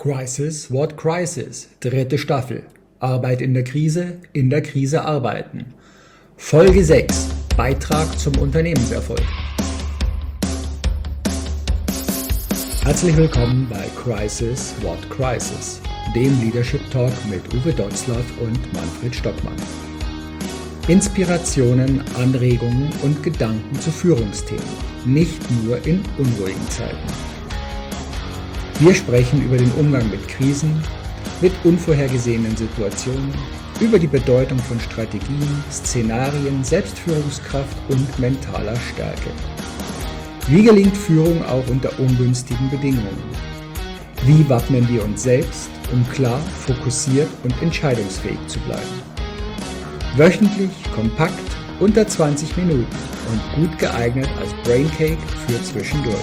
Crisis, what crisis? Dritte Staffel. Arbeit in der Krise arbeiten. Folge 6. Beitrag zum Unternehmenserfolg. Herzlich willkommen bei Crisis, what crisis? Dem Leadership Talk mit Uwe Dotzlaff und Manfred Stockmann. Inspirationen, Anregungen und Gedanken zu Führungsthemen. Nicht nur in unruhigen Zeiten. Wir sprechen über den Umgang mit Krisen, mit unvorhergesehenen Situationen, über die Bedeutung von Strategien, Szenarien, Selbstführungskraft und mentaler Stärke. Wie gelingt Führung auch unter ungünstigen Bedingungen? Wie wappnen wir uns selbst, um klar, fokussiert und entscheidungsfähig zu bleiben? Wöchentlich, kompakt, unter 20 Minuten und gut geeignet als Braincake für zwischendurch.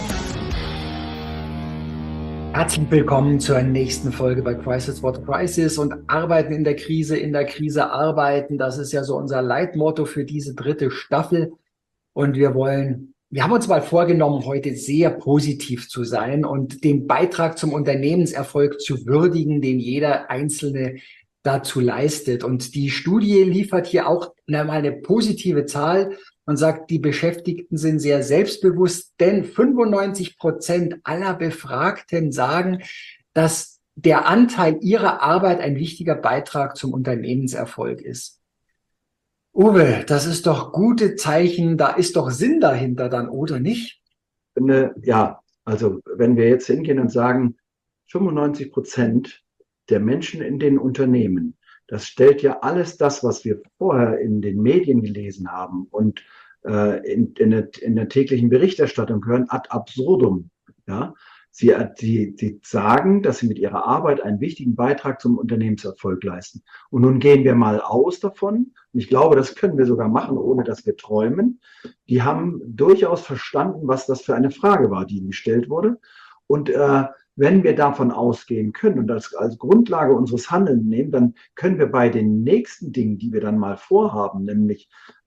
Herzlich willkommen zur nächsten Folge bei Crisis, what crisis? Und Arbeiten in der Krise arbeiten. Das ist ja so unser Leitmotto für diese dritte Staffel. Und wir haben uns mal vorgenommen, heute sehr positiv zu sein und den Beitrag zum Unternehmenserfolg zu würdigen, den jeder Einzelne dazu leistet. Und die Studie liefert hier auch mal eine positive Zahl und sagt, die Beschäftigten sind sehr selbstbewusst, denn 95% aller Befragten sagen, dass der Anteil ihrer Arbeit ein wichtiger Beitrag zum Unternehmenserfolg ist. Uwe, das ist doch gute Zeichen, da ist doch Sinn dahinter dann, oder nicht? Ja, also wenn wir jetzt hingehen und sagen, 95% der Menschen in den Unternehmen, das stellt ja alles das, was wir vorher in den Medien gelesen haben und in der täglichen Berichterstattung hören, ad absurdum. Ja? Sie sagen, dass sie mit ihrer Arbeit einen wichtigen Beitrag zum Unternehmenserfolg leisten. Und nun gehen wir mal aus davon. Und ich glaube, das können wir sogar machen, ohne dass wir träumen. Die haben durchaus verstanden, was das für eine Frage war, die ihnen gestellt wurde. Und wenn wir davon ausgehen können und das als Grundlage unseres Handelns nehmen, dann können wir bei den nächsten Dingen, die wir dann mal vorhaben, nämlich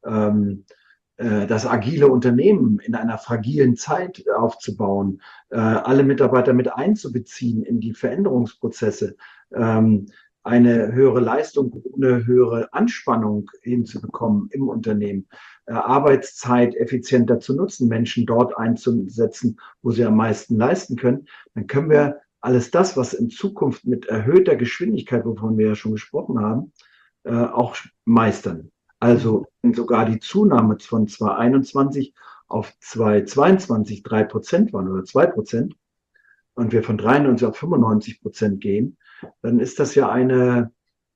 das agile Unternehmen in einer fragilen Zeit aufzubauen, alle Mitarbeiter mit einzubeziehen in die Veränderungsprozesse, eine höhere Leistung, eine höhere Anspannung hinzubekommen im Unternehmen, Arbeitszeit effizienter zu nutzen, Menschen dort einzusetzen, wo sie am meisten leisten können, dann können wir alles das, was in Zukunft mit erhöhter Geschwindigkeit, wovon wir ja schon gesprochen haben, auch meistern. Also sogar die Zunahme von 2021 auf 2022 3% waren oder 2% und wir von 93 auf 95% gehen, dann ist das ja eine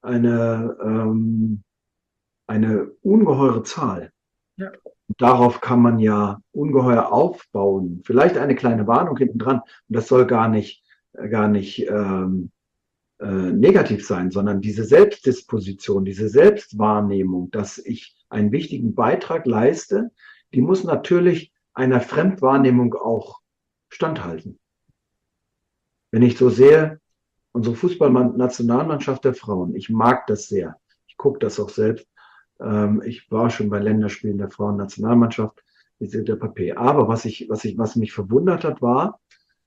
ungeheure Zahl. Ja. Darauf kann man ja ungeheuer aufbauen. Vielleicht eine kleine Warnung hinten dran. Und das soll gar nicht negativ sein, sondern diese Selbstdisposition, diese Selbstwahrnehmung, dass ich einen wichtigen Beitrag leiste, die muss natürlich einer Fremdwahrnehmung auch standhalten. Wenn ich so sehe, unsere Fußballnationalmannschaft der Frauen, ich mag das sehr. Ich gucke das auch selbst. Ich war schon bei Länderspielen der Frauennationalmannschaft, der Papier. Aber was mich verwundert hat, war,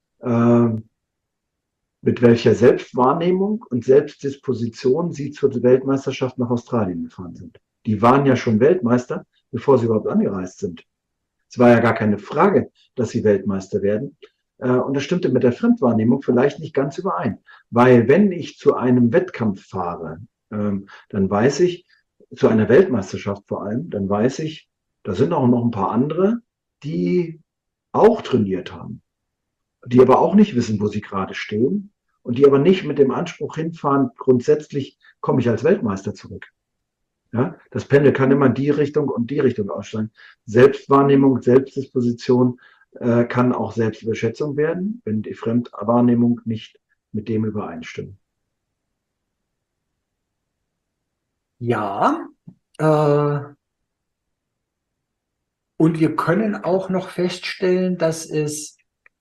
mit welcher Selbstwahrnehmung und Selbstdisposition sie zur Weltmeisterschaft nach Australien gefahren sind. Die waren ja schon Weltmeister, bevor sie überhaupt angereist sind. Es war ja gar keine Frage, dass sie Weltmeister werden. Und das stimmte mit der Fremdwahrnehmung vielleicht nicht ganz überein. Weil wenn ich zu einem Wettkampf fahre, dann weiß ich, zu einer Weltmeisterschaft vor allem, dann weiß ich, da sind auch noch ein paar andere, die auch trainiert haben, die aber auch nicht wissen, wo sie gerade stehen und die aber nicht mit dem Anspruch hinfahren, grundsätzlich komme ich als Weltmeister zurück. Ja, das Pendel kann immer in die Richtung und die Richtung aussteigen. Selbstwahrnehmung, Selbstdisposition kann auch Selbstüberschätzung werden, wenn die Fremdwahrnehmung nicht mit dem übereinstimmt. Ja, und wir können auch noch feststellen, dass es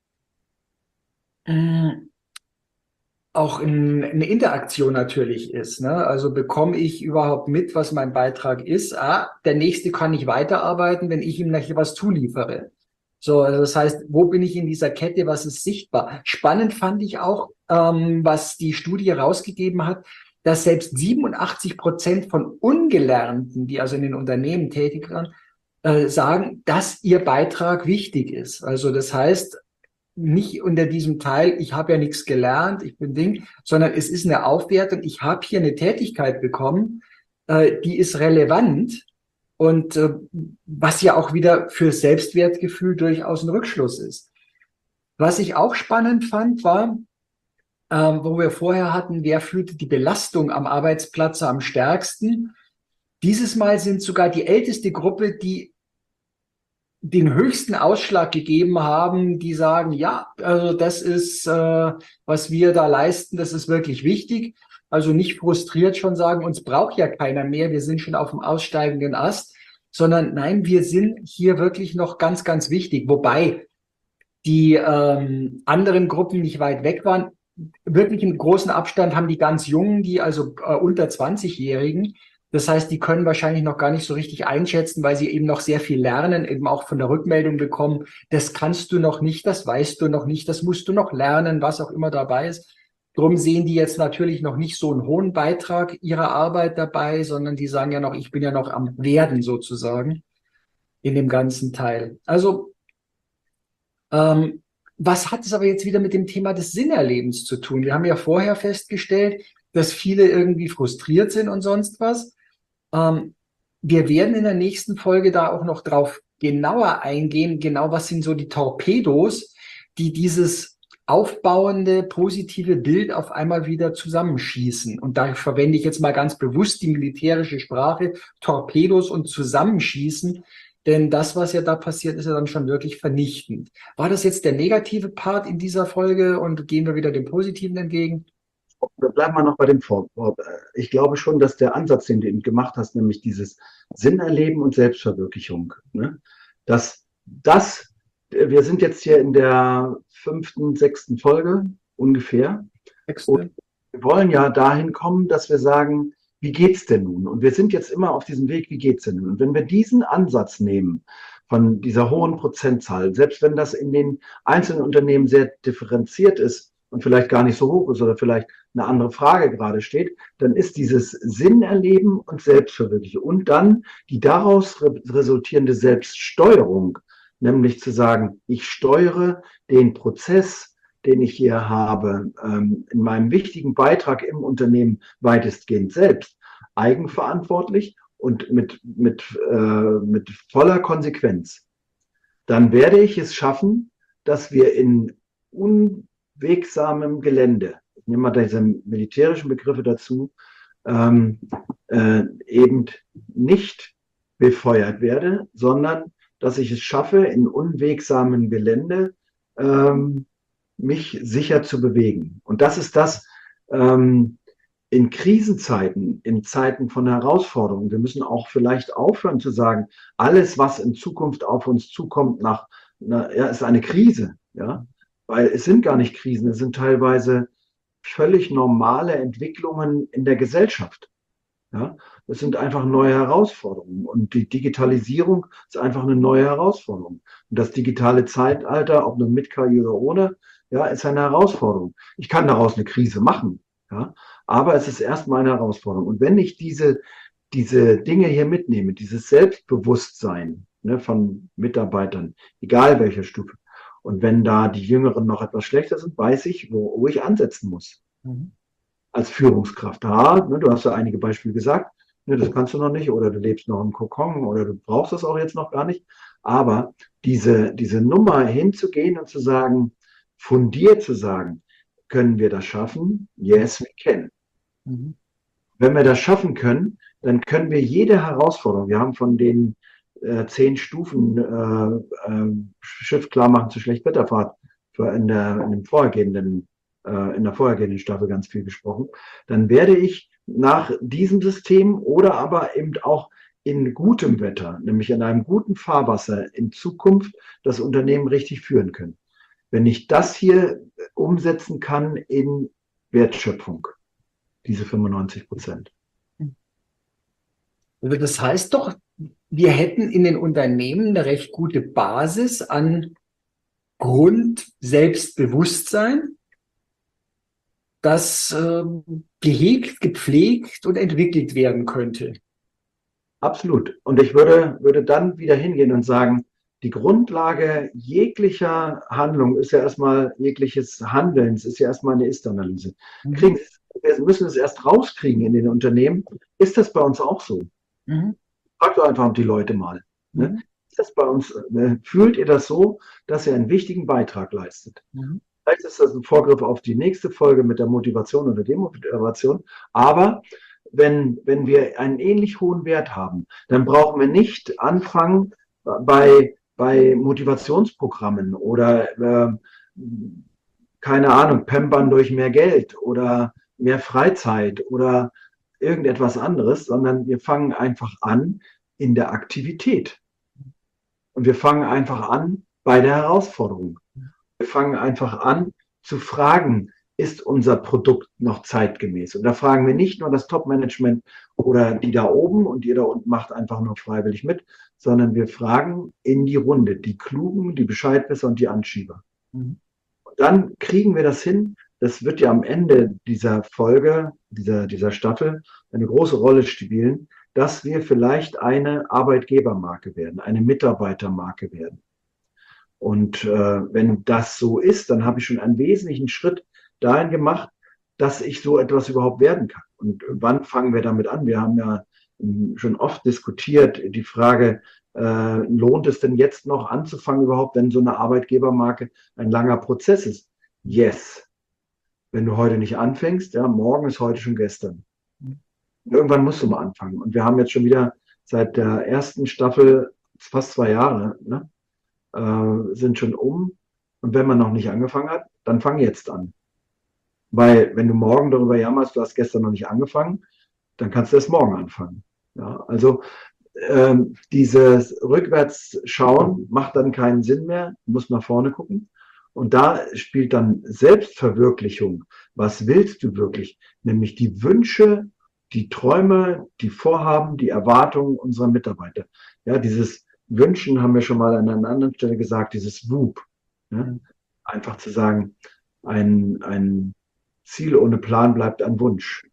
auch eine Interaktion natürlich ist. Ne? Also bekomme ich überhaupt mit, was mein Beitrag ist? Der Nächste kann nicht weiterarbeiten, wenn ich ihm nicht was zuliefere. So, also das heißt, wo bin ich in dieser Kette? Was ist sichtbar? Spannend fand ich auch, was die Studie rausgegeben hat, dass selbst 87% von Ungelernten, die also in den Unternehmen tätig waren, sagen, dass ihr Beitrag wichtig ist. Also das heißt, nicht unter diesem Teil, ich habe ja nichts gelernt, ich bin Ding, sondern es ist eine Aufwertung, ich habe hier eine Tätigkeit bekommen, die ist relevant und was ja auch wieder für Selbstwertgefühl durchaus ein Rückschluss ist. Was ich auch spannend fand, war, wo wir vorher hatten, wer fühlte die Belastung am Arbeitsplatz am stärksten. Dieses Mal sind sogar die älteste Gruppe, die den höchsten Ausschlag gegeben haben, die sagen, ja, also das ist, was wir da leisten, das ist wirklich wichtig. Also nicht frustriert schon sagen, uns braucht ja keiner mehr, wir sind schon auf dem aussteigenden Ast, sondern nein, wir sind hier wirklich noch ganz, ganz wichtig. Wobei die anderen Gruppen nicht weit weg waren. Wirklich einen großen Abstand haben die ganz Jungen, die also unter 20-Jährigen. Das heißt, die können wahrscheinlich noch gar nicht so richtig einschätzen, weil sie eben noch sehr viel lernen, eben auch von der Rückmeldung bekommen, das kannst du noch nicht, das weißt du noch nicht, das musst du noch lernen, was auch immer dabei ist. Drum sehen die jetzt natürlich noch nicht so einen hohen Beitrag ihrer Arbeit dabei, sondern die sagen ja noch, ich bin ja noch am Werden sozusagen in dem ganzen Teil. Also, was hat es aber jetzt wieder mit dem Thema des Sinnerlebens zu tun? Wir haben ja vorher festgestellt, dass viele irgendwie frustriert sind und sonst was. Wir werden in der nächsten Folge da auch noch drauf genauer eingehen, genau was sind so die Torpedos, die dieses aufbauende, positive Bild auf einmal wieder zusammenschießen. Und da verwende ich jetzt mal ganz bewusst die militärische Sprache, Torpedos und Zusammenschießen, denn das, was ja da passiert, ist ja dann schon wirklich vernichtend. War das jetzt der negative Part in dieser Folge und gehen wir wieder dem Positiven entgegen? Wir bleiben mal noch bei dem Vorwort. Ich glaube schon, dass der Ansatz, den du eben gemacht hast, nämlich dieses Sinnerleben und Selbstverwirklichung, ne, wir sind jetzt hier in der 5., 6. Folge ungefähr. Und wir wollen ja dahin kommen, dass wir sagen, wie geht's denn nun? Und wir sind jetzt immer auf diesem Weg, wie geht's denn nun? Und wenn wir diesen Ansatz nehmen von dieser hohen Prozentzahl, selbst wenn das in den einzelnen Unternehmen sehr differenziert ist und vielleicht gar nicht so hoch ist oder vielleicht eine andere Frage gerade steht, dann ist dieses Sinnerleben und Selbstverwirklichung und dann die daraus resultierende Selbststeuerung, nämlich zu sagen, ich steuere den Prozess, den ich hier habe, in meinem wichtigen Beitrag im Unternehmen weitestgehend selbst, eigenverantwortlich und mit voller Konsequenz. Dann werde ich es schaffen, dass wir in unwegsamem Gelände, ich nehme mal diese militärischen Begriffe dazu, eben nicht befeuert werde, sondern dass ich es schaffe, in unwegsamem Gelände mich sicher zu bewegen. Und das ist das in Krisenzeiten, in Zeiten von Herausforderungen. Wir müssen auch vielleicht aufhören zu sagen, alles, was in Zukunft auf uns zukommt, ist eine Krise. Ja? Weil es sind gar nicht Krisen, es sind teilweise völlig normale Entwicklungen in der Gesellschaft. Ja, das sind einfach neue Herausforderungen und die Digitalisierung ist einfach eine neue Herausforderung. Und das digitale Zeitalter, ob nun mit KI oder ohne, ja, ist eine Herausforderung. Ich kann daraus eine Krise machen, ja, aber es ist erstmal eine Herausforderung. Und wenn ich diese Dinge hier mitnehme, dieses Selbstbewusstsein, ne, von Mitarbeitern, egal welcher Stufe, und wenn da die Jüngeren noch etwas schlechter sind, weiß ich, wo ich ansetzen muss. Mhm. Als Führungskraft. Ne, du hast ja einige Beispiele gesagt, ne, das kannst du noch nicht oder du lebst noch im Kokon oder du brauchst das auch jetzt noch gar nicht. Aber diese Nummer hinzugehen und zu sagen, fundiert zu sagen, können wir das schaffen? Yes, we can. Mhm. Wenn wir das schaffen können, dann können wir jede Herausforderung, wir haben von den 10 Stufen Schiff klar machen zur Schlechtwetterfahrt in der vorhergehenden Staffel ganz viel gesprochen, dann werde ich nach diesem System oder aber eben auch in gutem Wetter, nämlich in einem guten Fahrwasser in Zukunft das Unternehmen richtig führen können. Wenn ich das hier umsetzen kann in Wertschöpfung, diese 95%. Das heißt doch, wir hätten in den Unternehmen eine recht gute Basis an Grund-Selbstbewusstsein, das gehegt, gepflegt und entwickelt werden könnte. Absolut. Und ich würde dann wieder hingehen und sagen, die Grundlage jeglicher Handlung ist ja erstmal, jegliches Handelns ist ja erstmal eine Ist-Analyse. Wir müssen es erst rauskriegen in den Unternehmen. Ist das bei uns auch so? Fragt doch einfach die Leute mal. Ne? Ist das bei uns, fühlt ihr das so, dass ihr einen wichtigen Beitrag leistet? Vielleicht ist das ein Vorgriff auf die nächste Folge mit der Motivation oder Demotivation. Aber wenn wir einen ähnlich hohen Wert haben, dann brauchen wir nicht anfangen bei Motivationsprogrammen oder keine Ahnung, pampern durch mehr Geld oder mehr Freizeit oder irgendetwas anderes, sondern wir fangen einfach an in der Aktivität. Und wir fangen einfach an bei der Herausforderung. Wir fangen einfach an zu fragen, ist unser Produkt noch zeitgemäß? Und da fragen wir nicht nur das Top-Management oder die da oben und ihr da unten macht einfach nur freiwillig mit, sondern wir fragen in die Runde, die Klugen, die Bescheidwisser und die Anschieber. Und dann kriegen wir das hin. Das wird ja am Ende dieser Folge, dieser Staffel eine große Rolle spielen, dass wir vielleicht eine Arbeitgebermarke werden, eine Mitarbeitermarke werden. Und wenn das so ist, dann habe ich schon einen wesentlichen Schritt dahin gemacht, dass ich so etwas überhaupt werden kann. Und wann fangen wir damit an? Wir haben ja schon oft diskutiert die Frage, lohnt es denn jetzt noch anzufangen überhaupt, wenn so eine Arbeitgebermarke ein langer Prozess ist? Yes. Wenn du heute nicht anfängst, ja, morgen ist heute schon gestern. Irgendwann musst du mal anfangen. Und wir haben jetzt schon wieder seit der ersten Staffel fast 2 Jahre, ne, sind schon um. Und wenn man noch nicht angefangen hat, dann fang jetzt an. Weil wenn du morgen darüber jammerst, du hast gestern noch nicht angefangen, dann kannst du erst morgen anfangen. Ja, also dieses Rückwärtsschauen macht dann keinen Sinn mehr, du musst nach vorne gucken. Und da spielt dann Selbstverwirklichung. Was willst du wirklich? Nämlich die Wünsche, die Träume, die Vorhaben, die Erwartungen unserer Mitarbeiter. Ja, dieses Wünschen haben wir schon mal an einer anderen Stelle gesagt, dieses WUP. Ja? Einfach zu sagen, ein Ziel ohne Plan bleibt ein Wunsch.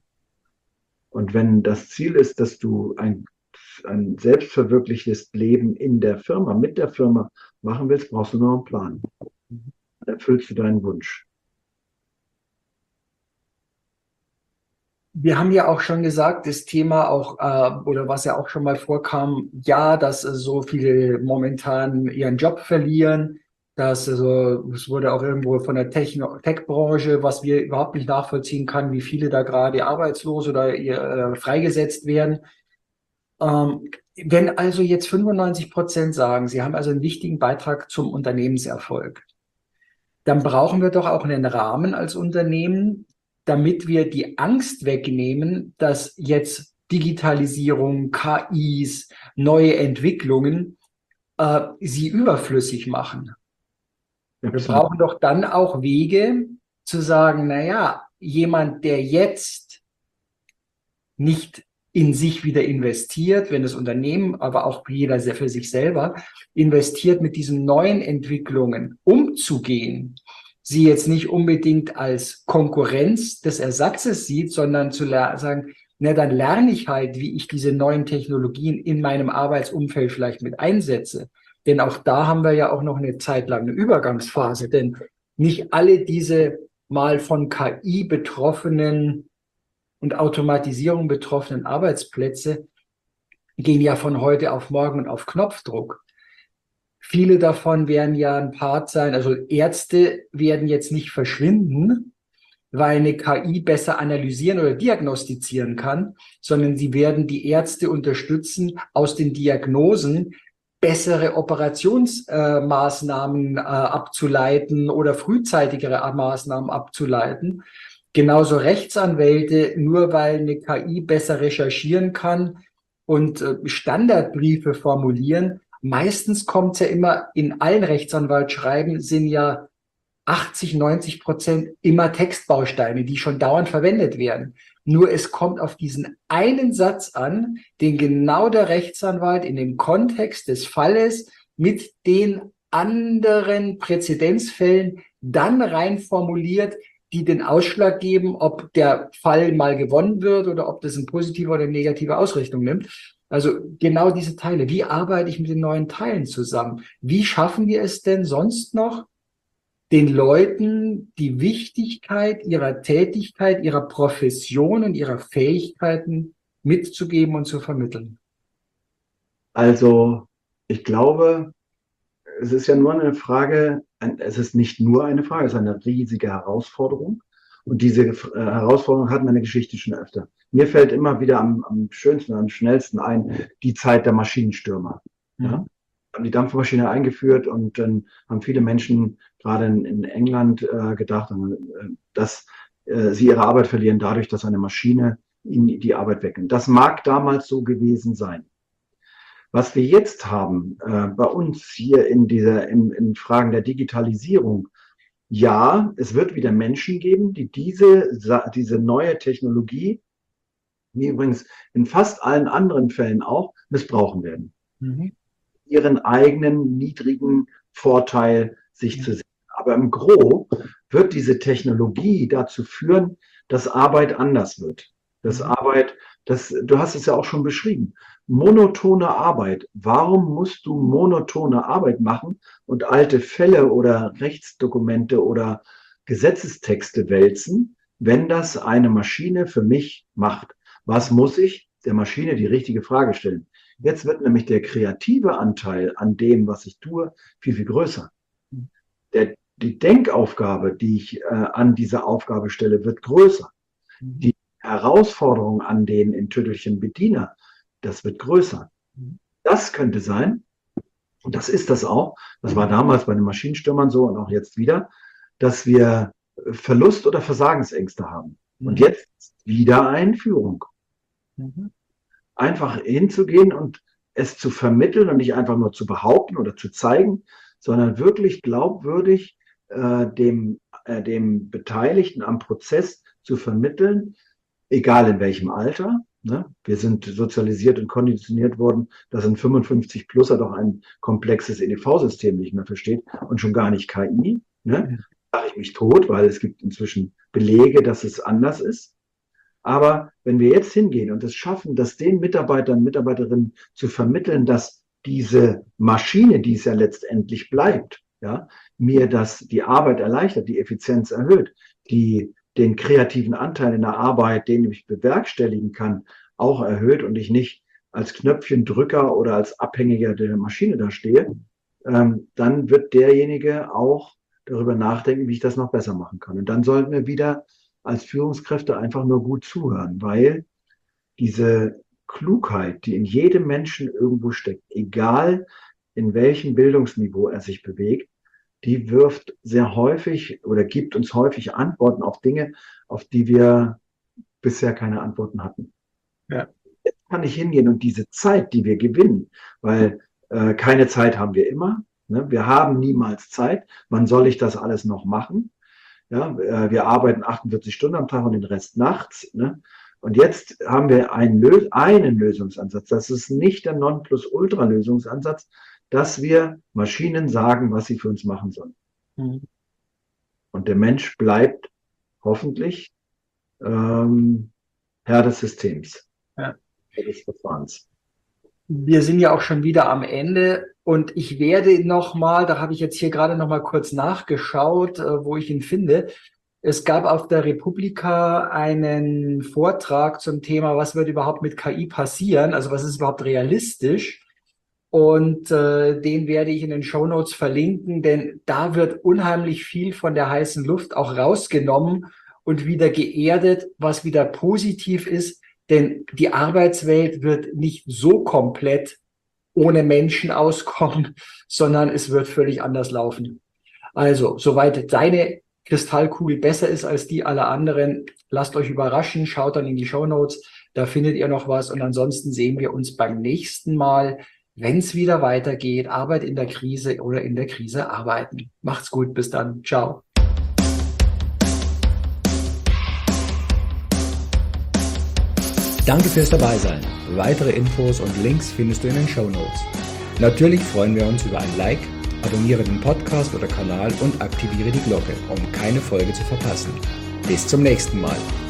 Und wenn das Ziel ist, dass du ein selbstverwirklichtes Leben in der Firma, mit der Firma machen willst, brauchst du nur einen Plan. Dann erfüllst du deinen Wunsch. Wir haben ja auch schon gesagt, das Thema auch, oder was ja auch schon mal vorkam, ja, dass so viele momentan ihren Job verlieren, dass also, es wurde auch irgendwo von der Tech-Branche, was wir überhaupt nicht nachvollziehen kann, wie viele da gerade arbeitslos oder freigesetzt werden. Wenn also jetzt 95% sagen, sie haben also einen wichtigen Beitrag zum Unternehmenserfolg, dann brauchen wir doch auch einen Rahmen als Unternehmen, damit wir die Angst wegnehmen, dass jetzt Digitalisierung, KIs, neue Entwicklungen sie überflüssig machen. Wir brauchen doch dann auch Wege zu sagen, naja, jemand, der jetzt nicht in sich wieder investiert, wenn das Unternehmen, aber auch jeder für sich selber investiert, mit diesen neuen Entwicklungen umzugehen, sie jetzt nicht unbedingt als Konkurrenz des Ersatzes sieht, sondern zu sagen, na, dann lerne ich halt, wie ich diese neuen Technologien in meinem Arbeitsumfeld vielleicht mit einsetze. Denn auch da haben wir ja auch noch eine Zeit lang eine Übergangsphase, denn nicht alle diese mal von KI betroffenen und Automatisierung betroffenen Arbeitsplätze gehen ja von heute auf morgen und auf Knopfdruck. Viele davon werden ja ein Part sein, also Ärzte werden jetzt nicht verschwinden, weil eine KI besser analysieren oder diagnostizieren kann, sondern sie werden die Ärzte unterstützen, aus den Diagnosen bessere Operationsmaßnahmen abzuleiten oder frühzeitigere Maßnahmen abzuleiten. Genauso Rechtsanwälte, nur weil eine KI besser recherchieren kann und Standardbriefe formulieren. Meistens kommt es ja immer in allen Rechtsanwaltsschreiben sind ja 80-90% immer Textbausteine, die schon dauernd verwendet werden. Nur es kommt auf diesen einen Satz an, den genau der Rechtsanwalt in dem Kontext des Falles mit den anderen Präzedenzfällen dann rein formuliert, die den Ausschlag geben, ob der Fall mal gewonnen wird oder ob das eine positive oder negative Ausrichtung nimmt. Also genau diese Teile. Wie arbeite ich mit den neuen Teilen zusammen? Wie schaffen wir es denn sonst noch, den Leuten die Wichtigkeit ihrer Tätigkeit, ihrer Profession und ihrer Fähigkeiten mitzugeben und zu vermitteln? Also ich glaube, es ist ja nur eine Frage, es ist nicht nur eine Frage, es ist eine riesige Herausforderung. Und diese Herausforderung hat meine Geschichte schon öfter. Mir fällt immer wieder am schönsten, am schnellsten ein, die Zeit der Maschinenstürmer. Ja? Haben die Dampfmaschine eingeführt und dann haben viele Menschen gerade in England gedacht, dass sie ihre Arbeit verlieren dadurch, dass eine Maschine ihnen die Arbeit wegnimmt. Das mag damals so gewesen sein. Was wir jetzt haben bei uns hier in Fragen der Digitalisierung, ja, es wird wieder Menschen geben, die diese neue Technologie, wie übrigens in fast allen anderen Fällen auch, missbrauchen werden. Ihren eigenen niedrigen Vorteil sich zu sehen. Aber im Gros wird diese Technologie dazu führen, dass Arbeit anders wird. Du hast es ja auch schon beschrieben. Monotone Arbeit. Warum musst du monotone Arbeit machen und alte Fälle oder Rechtsdokumente oder Gesetzestexte wälzen, wenn das eine Maschine für mich macht? Was muss ich der Maschine die richtige Frage stellen? Jetzt wird nämlich der kreative Anteil an dem, was ich tue, viel, viel größer. Die Denkaufgabe, die ich an diese Aufgabe stelle, wird größer. Die Herausforderung an den in Tüttelchen Bediener, das wird größer. Das könnte sein, und das ist das auch, das war damals bei den Maschinenstürmern so und auch jetzt wieder, dass wir Verlust- oder Versagensängste haben. Und jetzt wieder Einführung. Einfach hinzugehen und es zu vermitteln und nicht einfach nur zu behaupten oder zu zeigen, sondern wirklich glaubwürdig dem Beteiligten am Prozess zu vermitteln, egal in welchem Alter. Ne? Wir sind sozialisiert und konditioniert worden, dass ein 55-Pluser doch ein komplexes EDV-System nicht mehr versteht und schon gar nicht KI. Ne? Da mache ich mich tot, weil es gibt inzwischen Belege, dass es anders ist. Aber wenn wir jetzt hingehen und es schaffen, das den Mitarbeitern und Mitarbeiterinnen zu vermitteln, dass diese Maschine, die es ja letztendlich bleibt, ja, mir die Arbeit erleichtert, die Effizienz erhöht, den kreativen Anteil in der Arbeit, den ich bewerkstelligen kann, auch erhöht und ich nicht als Knöpfchendrücker oder als Abhängiger der Maschine da stehe, dann wird derjenige auch darüber nachdenken, wie ich das noch besser machen kann. Und dann sollten wir wieder als Führungskräfte einfach nur gut zuhören, weil diese Klugheit, die in jedem Menschen irgendwo steckt, egal in welchem Bildungsniveau er sich bewegt, die wirft sehr häufig oder gibt uns häufig Antworten auf Dinge, auf die wir bisher keine Antworten hatten. Ja. Jetzt kann ich hingehen und diese Zeit, die wir gewinnen, weil keine Zeit haben wir immer, ne? Wir haben niemals Zeit. Wann soll ich das alles noch machen? Ja, wir arbeiten 48 Stunden am Tag und den Rest nachts. Ne? Und jetzt haben wir einen Lösungsansatz. Das ist nicht der Nonplusultra-Lösungsansatz, dass wir Maschinen sagen, was sie für uns machen sollen. Und der Mensch bleibt hoffentlich Herr des Systems, des Verfahrens. Wir sind ja auch schon wieder am Ende und ich werde nochmal, da habe ich jetzt hier gerade nochmal kurz nachgeschaut, wo ich ihn finde. Es gab auf der Republika einen Vortrag zum Thema, was wird überhaupt mit KI passieren, also was ist überhaupt realistisch. Und den werde ich in den Shownotes verlinken, denn da wird unheimlich viel von der heißen Luft auch rausgenommen und wieder geerdet, was wieder positiv ist. Denn die Arbeitswelt wird nicht so komplett ohne Menschen auskommen, sondern es wird völlig anders laufen. Also, soweit deine Kristallkugel besser ist als die aller anderen, lasst euch überraschen, schaut dann in die Shownotes, da findet ihr noch was. Und ansonsten sehen wir uns beim nächsten Mal, wenn es wieder weitergeht, Arbeit in der Krise oder in der Krise arbeiten. Macht's gut, bis dann. Ciao. Danke fürs Dabeisein. Weitere Infos und Links findest du in den Shownotes. Natürlich freuen wir uns über ein Like, Abonniere den Podcast oder Kanal und aktiviere die Glocke, um keine Folge zu verpassen. Bis zum nächsten Mal.